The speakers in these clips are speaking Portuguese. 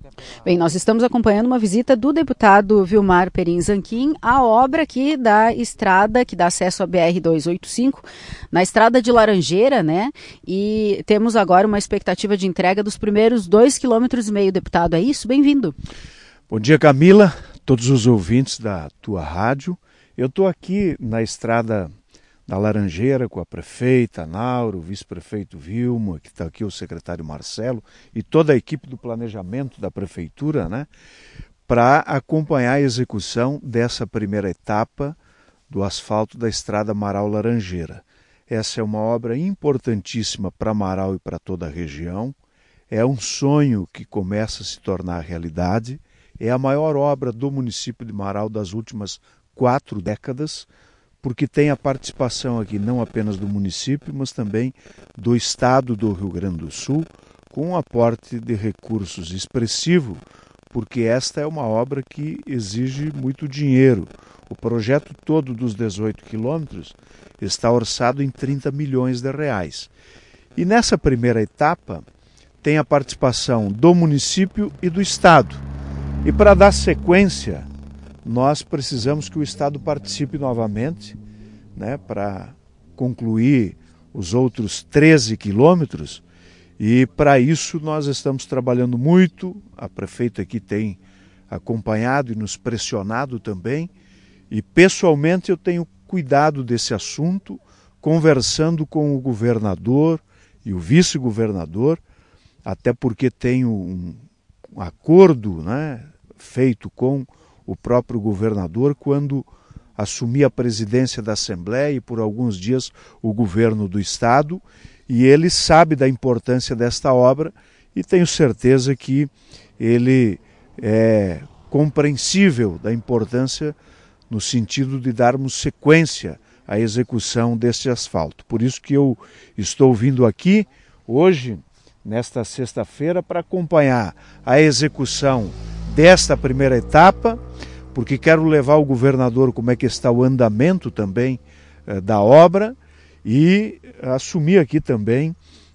Bem, nós estamos acompanhando uma visita do deputado Vilmar Perim Zanquim à obra aqui da estrada que dá acesso à BR-285, na estrada de Laranjeira, né? E temos agora uma expectativa de entrega dos primeiros 2,5 km, deputado. É isso? Bem-vindo. Bom dia, Camila, todos os ouvintes da tua rádio. Eu estou aqui na estrada da Laranjeira com a prefeita Nauro, o vice-prefeito Vilma, que está aqui o secretário Marcelo e toda a equipe do planejamento da prefeitura, né, para acompanhar a execução dessa primeira etapa do asfalto da estrada Marau-Laranjeira. Essa é uma obra importantíssima para Marau e para toda a região. É um sonho que começa a se tornar realidade. É a maior obra do município de Marau das últimas 4 décadas, porque tem a participação aqui não apenas do município, mas também do estado do Rio Grande do Sul, com um aporte de recursos expressivo, porque esta é uma obra que exige muito dinheiro. O projeto todo dos 18 quilômetros está orçado em 30 milhões de reais. E nessa primeira etapa tem a participação do município e do estado. E para dar sequência, nós precisamos que o Estado participe novamente, né, para concluir os outros 13 quilômetros, e para isso nós estamos trabalhando muito. A prefeita aqui tem acompanhado e nos pressionado também, e pessoalmente eu tenho cuidado desse assunto, conversando com o governador e o vice-governador, até porque tenho um acordo, né, feito com o próprio governador quando assumi a presidência da Assembleia e por alguns dias o governo do Estado, e ele sabe da importância desta obra e tenho certeza que ele é compreensível da importância no sentido de darmos sequência à execução deste asfalto. Por isso que eu estou vindo aqui hoje, nesta sexta-feira, para acompanhar a execução desta primeira etapa, porque quero levar ao governador como é que está o andamento também da obra e assumir aqui também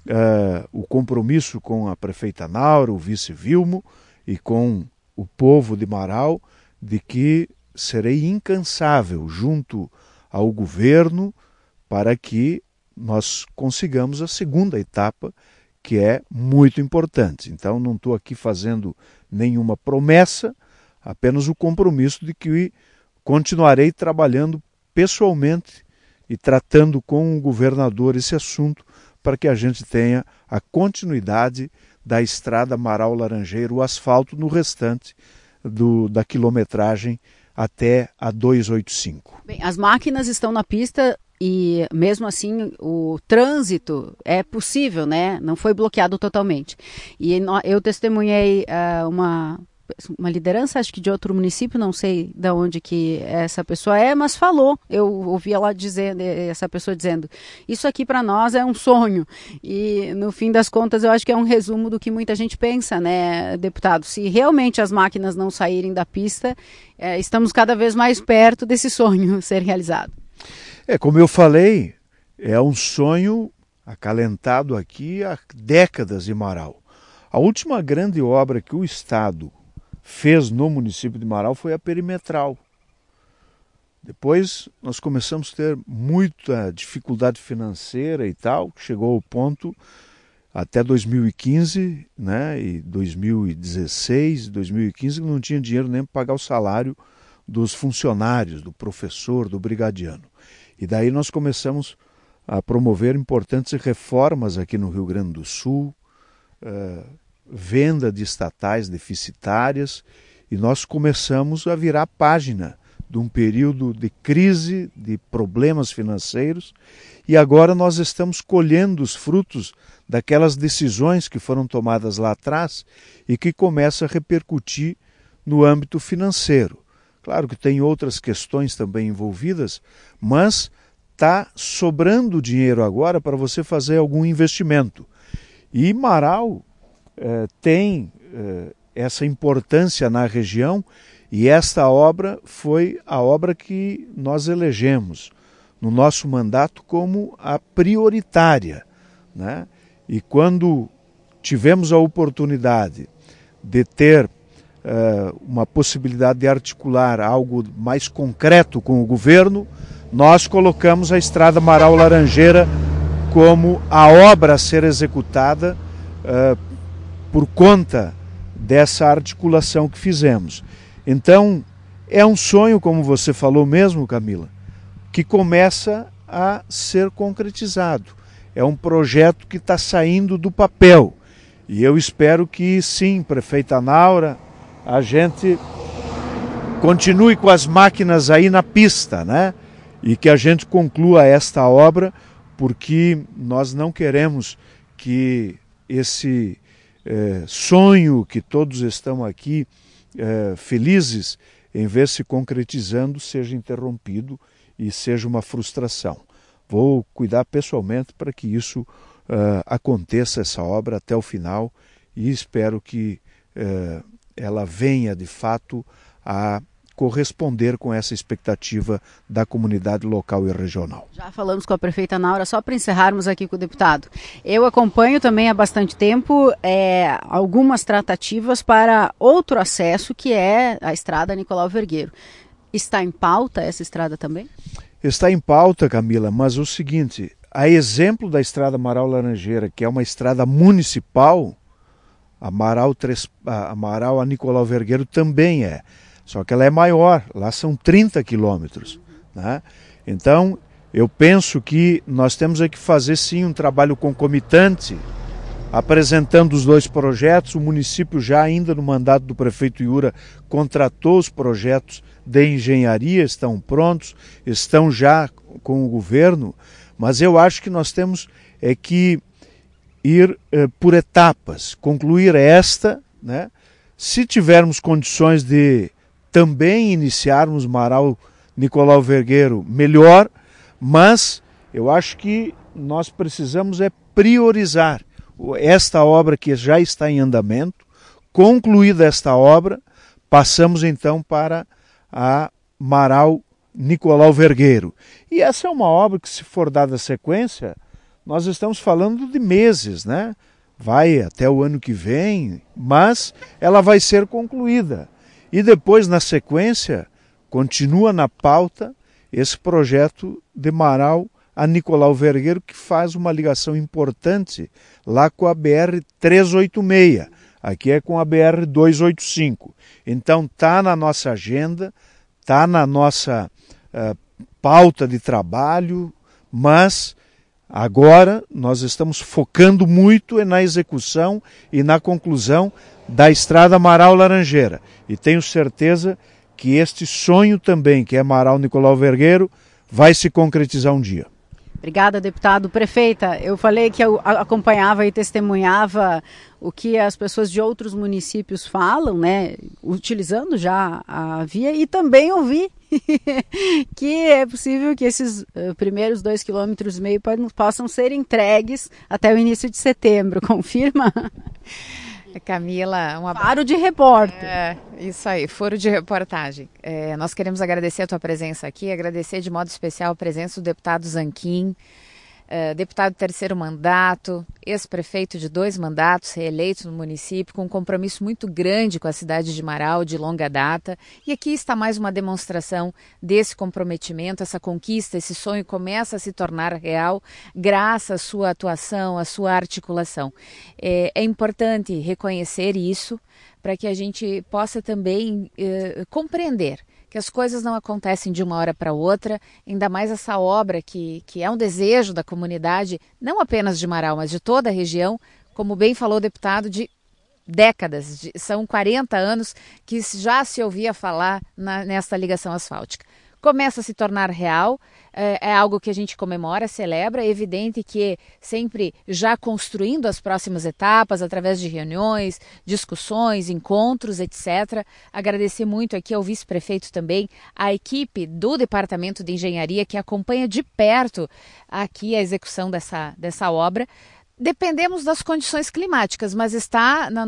o compromisso com a prefeita Nauro, o vice Vilmo e com o povo de Marau, de que serei incansável junto ao governo para que nós consigamos a segunda etapa, que é muito importante. Então não estou aqui fazendo nenhuma promessa, apenas o compromisso de que continuarei trabalhando pessoalmente e tratando com o governador esse assunto para que a gente tenha a continuidade da estrada Marau-Laranjeira, o asfalto no restante da quilometragem até a 285. Bem, as máquinas estão na pista e mesmo assim o trânsito é possível, né? Não foi bloqueado totalmente. E eu testemunhei uma liderança, acho que de outro município, não sei de onde que essa pessoa é, mas falou, eu ouvi essa pessoa dizendo, isso aqui para nós é um sonho, e no fim das contas eu acho que é um resumo do que muita gente pensa, né, deputado? Se realmente as máquinas não saírem da pista, estamos cada vez mais perto desse sonho ser realizado. Como eu falei, é um sonho acalentado aqui há décadas em Marau. A última grande obra que o Estado fez no município de Marau foi a perimetral. Depois nós começamos a ter muita dificuldade financeira e tal, chegou ao ponto até 2015, né, e 2016, 2015, não tinha dinheiro nem para pagar o salário dos funcionários, do professor, do brigadiano. E daí nós começamos a promover importantes reformas aqui no Rio Grande do Sul, venda de estatais deficitárias, e nós começamos a virar página de um período de crise, de problemas financeiros, e agora nós estamos colhendo os frutos daquelas decisões que foram tomadas lá atrás e que começam a repercutir no âmbito financeiro. Claro que tem outras questões também envolvidas, mas está sobrando dinheiro agora para você fazer algum investimento. E Marau tem essa importância na região, e esta obra foi a obra que nós elegemos no nosso mandato como a prioritária, né? E quando tivemos a oportunidade de ter uma possibilidade de articular algo mais concreto com o governo, nós colocamos a Estrada Amaral Laranjeira como a obra a ser executada por conta dessa articulação que fizemos. Então, é um sonho, como você falou mesmo, Camila, que começa a ser concretizado. É um projeto que está saindo do papel. E eu espero que sim, prefeita Naura, a gente continue com as máquinas aí na pista, né? E que a gente conclua esta obra, porque nós não queremos que esse sonho que todos estão aqui felizes em ver se concretizando seja interrompido e seja uma frustração. Vou cuidar pessoalmente para que isso aconteça, essa obra, até o final, e espero que ela venha de fato a corresponder com essa expectativa da comunidade local e regional. Já falamos com a prefeita Naura, só para encerrarmos aqui com o deputado. Eu acompanho também há bastante tempo algumas tratativas para outro acesso, que é a estrada Nicolau Vergueiro. Está em pauta essa estrada também? Está em pauta, Camila, mas o seguinte, a exemplo da Estrada Amaral Laranjeira, que é uma estrada municipal, Amaral a Nicolau Vergueiro também é. Só que ela é maior, lá são 30 quilômetros, né? Então, eu penso que nós temos que fazer sim um trabalho concomitante, apresentando os dois projetos. O município já ainda no mandato do prefeito Iura contratou os projetos de engenharia, estão prontos, estão já com o governo, mas eu acho que nós temos que ir por etapas, concluir esta, né? Se tivermos condições de também iniciarmos Amaral Nicolau Vergueiro, melhor, mas eu acho que nós precisamos priorizar esta obra que já está em andamento. Concluída esta obra, passamos então para a Amaral Nicolau Vergueiro. E essa é uma obra que, se for dada sequência, nós estamos falando de meses, né? Vai até o ano que vem, mas ela vai ser concluída. E depois, na sequência, continua na pauta esse projeto de Amaral a Nicolau Vergueiro, que faz uma ligação importante lá com a BR-386. Aqui é com a BR-285. Então está na nossa agenda, está na nossa pauta de trabalho, mas agora nós estamos focando muito na execução e na conclusão da Estrada Amaral Laranjeira. E tenho certeza que este sonho também, que é Amaral Nicolau Vergueiro, vai se concretizar um dia. Obrigada, deputado. Prefeita, eu falei que eu acompanhava e testemunhava o que as pessoas de outros municípios falam, né, utilizando já a via, e também ouvi que é possível que esses primeiros 2,5 km possam ser entregues até o início de setembro. Confirma? Camila, Faro de repórter. Isso aí, foro de reportagem. Nós queremos agradecer a tua presença aqui, agradecer de modo especial a presença do deputado Zanquim, deputado de terceiro mandato, ex-prefeito de 2 mandatos, reeleito no município, com um compromisso muito grande com a cidade de Amaral, de longa data. E aqui está mais uma demonstração desse comprometimento, essa conquista, esse sonho começa a se tornar real graças à sua atuação, à sua articulação. É importante reconhecer isso para que a gente possa também compreender que as coisas não acontecem de uma hora para outra, ainda mais essa obra que é um desejo da comunidade, não apenas de Amaral, mas de toda a região, como bem falou o deputado, de décadas, são 40 anos que já se ouvia falar nessa ligação asfáltica. Começa a se tornar real, é algo que a gente comemora, celebra. É evidente que sempre já construindo as próximas etapas, através de reuniões, discussões, encontros, etc. Agradecer muito aqui ao vice-prefeito também, à equipe do Departamento de Engenharia, que acompanha de perto aqui a execução dessa obra. Dependemos das condições climáticas, mas está na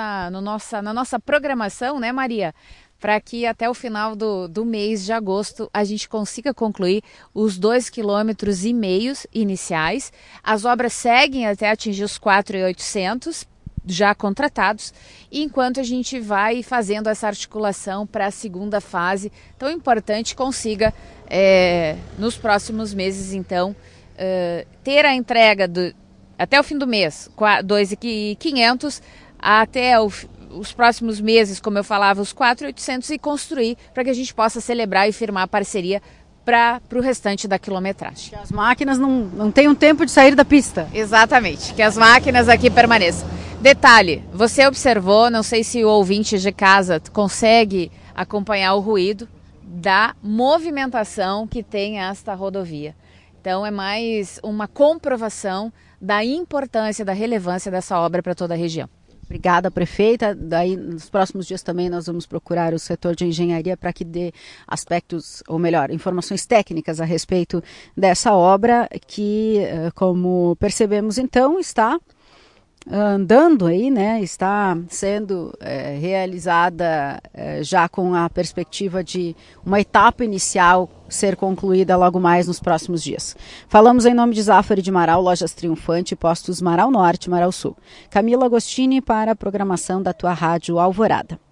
nossa programação, né, Maria? Para que até o final do mês de agosto a gente consiga concluir os 2,5 km iniciais. As obras seguem até atingir os 4.800, já contratados, enquanto a gente vai fazendo essa articulação para a segunda fase, tão importante, consiga nos próximos meses, então, ter a entrega até o fim do mês, 2.500, até os próximos meses, como eu falava, os 4.800, e construir para que a gente possa celebrar e firmar a parceria para o restante da quilometragem. Que as máquinas não tenham tempo de sair da pista. Exatamente, que as máquinas aqui permaneçam. Detalhe, você observou, não sei se o ouvinte de casa consegue acompanhar o ruído da movimentação que tem esta rodovia. Então é mais uma comprovação da importância, da relevância dessa obra para toda a região. Obrigada, prefeita. Daí, nos próximos dias também nós vamos procurar o setor de engenharia para que dê aspectos, ou melhor, informações técnicas a respeito dessa obra que, como percebemos então, está andando aí, né? Está sendo realizada já com a perspectiva de uma etapa inicial ser concluída logo mais nos próximos dias. Falamos em nome de Zafari de Marau, Lojas Triunfante, Postos Marau Norte, Marau Sul. Camila Agostini para a programação da tua Rádio Alvorada.